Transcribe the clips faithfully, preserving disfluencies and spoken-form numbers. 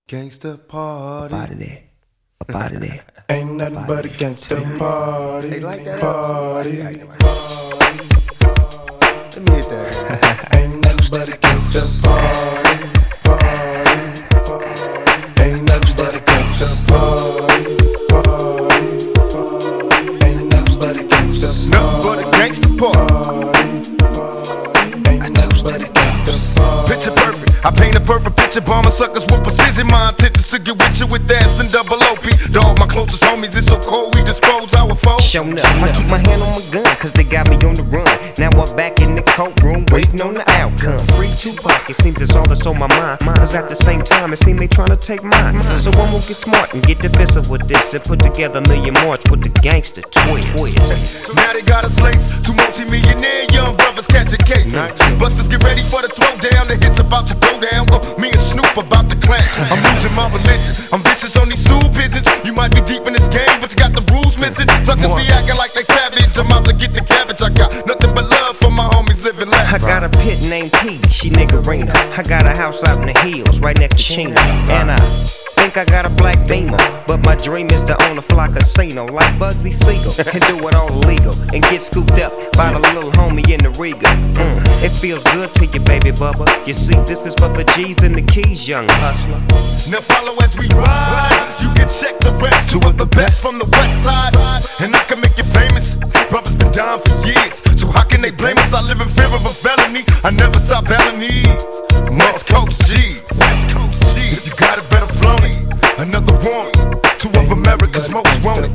Gangsta party. Up out of there. Up out of there. Ain't nothing but a gangsta party. They like that party. party. Party. Let me hit that. Ain't nothing but a gangsta party. Party. Party. Ain't nothing but a gangsta party. Party. Party. Ain't nothing but a gangsta party. Nothing but a gangsta party. Ain't nothing but a gangsta party. Picture perfect. I paint a perfect picture, bombing suckers with precision. My intentions to get with you with ass and double O P. Dog, my closest homies, it's so cold, we dispose our foes. Shown up, I keep my hand on my gun, cause they got me on the run. Now I'm back in the courtroom, waiting on the outcome. Free Tupac, it seems that's all that's on my mind. Cause at the same time, it seems they trying to take mine. So I'm gonna get smart and get defensive with this and put together a million march with the gangster twist. Now they got us laced, two multi-millionaire young brothers catching cases. Busters get ready for the throwdown, the hits about to go down. Uh, me and Snoop about to clan. I'm losing my religion, I'm vicious on these stool pigeons. You might be deep in this game, but you got the rules missing. Suckers be acting like they savage, I'm out to get the cabbage. I got nothing but love for my homies living life. I got a pit named P, she niggerina. I got a house out in the hills, right next to Chino. And I think I got a black Beamer, but my dream is to own a fly casino like Bugsy Siegel and do it all illegal and get scooped up by the little homie in the Riga. Mm, it feels good to you, baby Bubba. You see, this is for the G's and the keys, young hustler. Now follow as we ride. You can check the rest. Two of the best from the west side, and I can make you famous. Brothers been down for years, so how can they blame us? I live in fear of a felony. I never stop belling these West Coast G's. If you got it, better flown it. Another one, two of America's most wanted.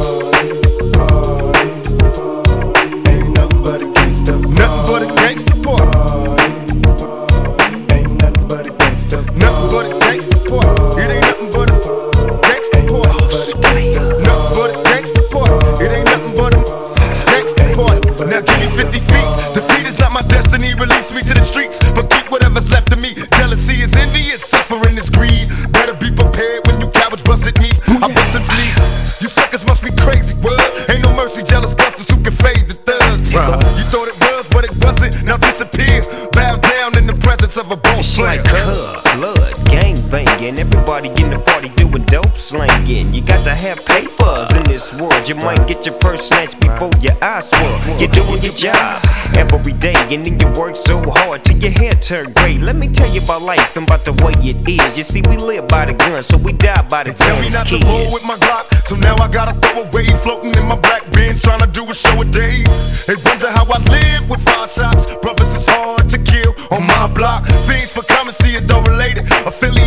Ain't nothing but a gangsta party. Nothing but a gangsta party. Ain't nothing but a gangsta party. Nothing but a gangsta party. It ain't nothing but a gangsta party. Nothing but a gangsta party. It ain't nothing but a gangsta party. Now give me fifty feet. Defeat is not my destiny. Release me to the streets, but keep whatever's left of me. Jealousy is envious, suffering is greed. Better be prepared when you cowards bust at me. I bust and flee. You suckers must be crazy, word. Ain't no mercy, jealous busters who can fade the thugs. You thought it was, but it wasn't. Now disappear. Bow down in the presence of a boss It's player. like cuz, blood, gang banging. Everybody in the party doing dope slanging. You got to have papers in this world. You might get your first snatch before your eyes swirl. You're doing your job every day, and then you work so hard till your hair turn gray. Let me tell you about life and about the way it is. You see, we live by the gun, so we die by the Tell me gun. not to roll with my Glock, so now I gotta throw away. Floating in my black Benz, trying to do a show a day. They wonder how I live with five shots. Brothers is hard to kill on my block. Fiends for coming, see it though related. Affiliate